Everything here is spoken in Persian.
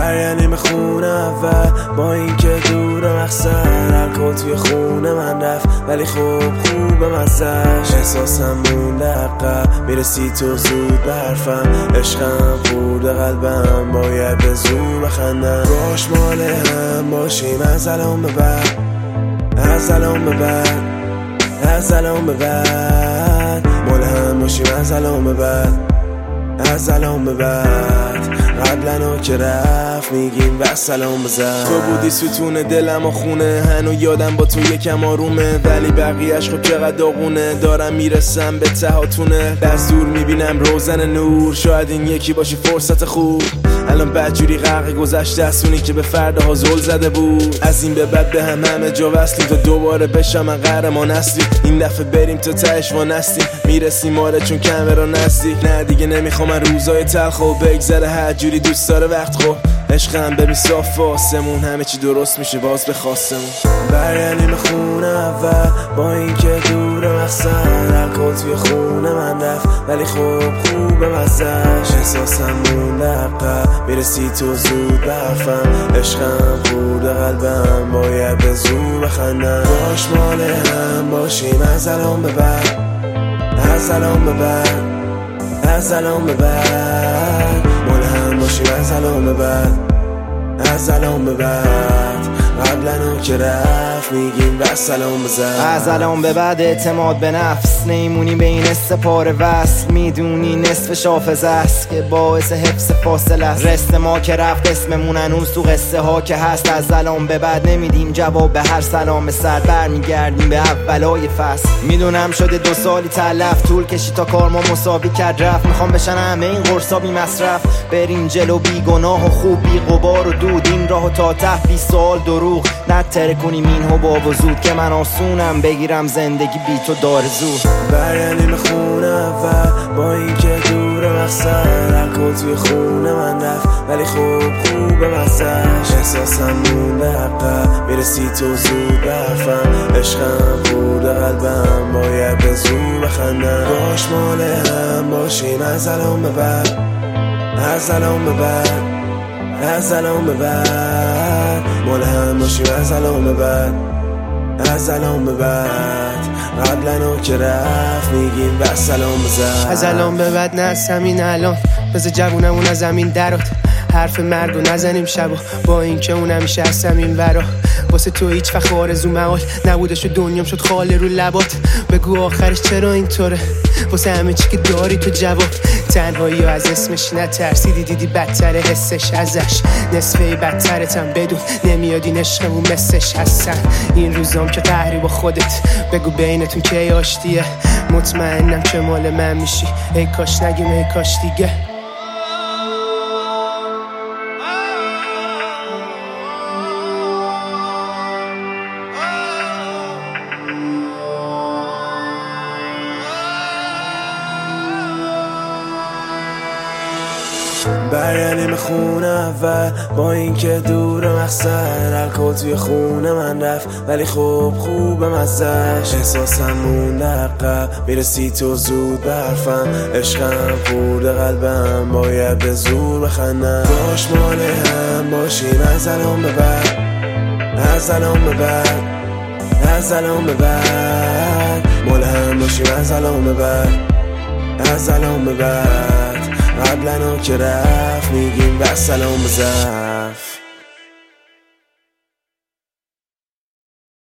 برگردیم خونه اول با این که دور مقصد. الکل توی خونه من رفت ولی خوب مزهش. احساسم مونده عقب میرسی تو زود به حرفم. عشقم خورده قلبم باید به زور بخندم. باش مال هم باشیم از الان به بعد. از الان به بعد. از الان به بعد مال هم باشیم از الان به بعد. از الان به بعد قبلنو که رفت میگیم و سلام بزن. تو بودی ستون دلم و خونه، هنو یادم با تو یکم آرومه، ولی بقیهش خب چقدر داغونه. دارم میرسم به تهاتونه، دست دور میبینم روزن نور. شاید این یکی باشی فرصت خوب. الان بدجوری غرق گذشته است، که به فرداها زل زده بود. از این به بعد به همه جا وصلیم تا دوباره بشم من قهرمان اصلی. این دفعه بریم تا تهش وانستیم، میرسیم آره چون کمرا نزدیک. نه دیگه نمیخوام من روزای تلخ و بگذره، هر جوری دوست داره وقت خب. عشقم ببین صاف واسمون، همه چی درست میشه باز به خواستمون. برگردیم خونه اول با این که دور مقصد. الکل توی خونه من رفت ولی خوب مزهش. احساسم مونده عقب میرسی تو زود به حرفم. عشقم خورده قلبم باید به زور بخندم. باش مال هم باشیم از الان به بعد. از الان به بعد. از الان به بعد مال هم باشیم از الان به بعد. از الان به بعد قبلنو که رفت میگیم و سلام بزن. از الان به بعد اعتماد به نفس نیمونی به این استپار وصل. میدونی نصف حافظه است که باعث حفظ فاصله است. رست ما که رفت اسممون هنوز تو قصه ها که هست. از الان به بعد نمیدیم جواب به هر سلام سر، برمیگردیم به اولای فصل. میدونم شده 2 سالی تلف، طول کشی تا کار ما مساوی کرد رفت. میخوام بشن همه این قرصا بی مصرف، بریم جلو بی گناه و خوب بی غبار و دود. این راهو تا ته 20 سال دروغ نتره کنیم این حباب و زود، که من آسونم بگیرم زندگی بی تو دار زود. برگردیم خونه اول با این که دور مقصد. الکل توی خونه من رفت ولی خوب مزهش. احساسم مونده عقب میرسی تو زود به حرفم. عشقم خورده قلبم باید به زور بخندم. باش مال هم باشیم از الان به بعد. از الان به بعد. از الان به بعد مال هم باشیم از الان به بعد. از الان به بعد قبلنو که رفت میگیم و سلام بزن. از الان به بعد نه از همین الان، بذار جوونمون از زمین درات. حرف مرگو نزنیم شبا با این که اون همیشه هستم این ورا. واسه تو هیچ وقت آرزو محال نبودش و دنیام شد خاله رو لبات. بگو آخرش چرا اینطوره، واسه همه چی که داری تو جواب. تنهایی از اسمش نترسیدی، دیدی بدتره حسش ازش. نصفه بدترتم بدون نمیاد این عشقمون مثلش هستن. این روزام که قهری با خودت، بگو بینتون کی آشتیه. مطمئنم که مال من میشی، ای کاش نگیم ای کاش دیگه. برگردیم خونه اول با این که دور مقصد. الکل توی خونه من رفت ولی خوب مزهش. احساسم مونده عقب میرسی تو زود به حرفم. عشقم خورده قلبم باید به زور بخندم. باش مال هم باشیم از الان به بعد. از الان به بعد. از الان به بعد مال هم باشیم از الان به بعد. از الان به بعد قبلنو که رفت میگیم و سلام بزن.